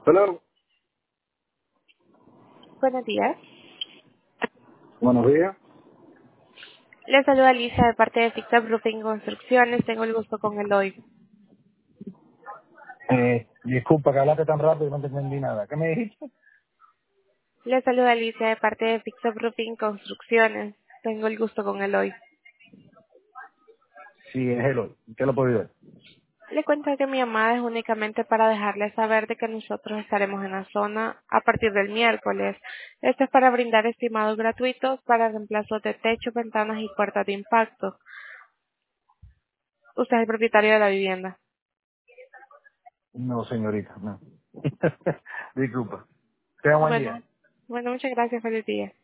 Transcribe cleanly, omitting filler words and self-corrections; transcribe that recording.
Hello. Buenos días. Buenos días. Le saluda Alicia de parte de Fixup Roofing Construcciones. Tengo el gusto con el hoy. Disculpa que hablaste tan rápido y no te entendí nada. ¿Qué me dijiste? Le saluda Alicia de parte de Fixup Roofing Construcciones. Tengo el gusto con el hoy. Sí, es Eloy. ¿Qué lo puedo ayudar? Le cuento que mi llamada es únicamente para dejarle saber de que nosotros estaremos en la zona a partir del miércoles. Esto es para brindar estimados gratuitos para reemplazos de techo, ventanas y puertas de impacto. Usted es el propietario de la vivienda. No, señorita, no. Disculpa. Tenga buen día. Bueno, muchas gracias. Feliz día.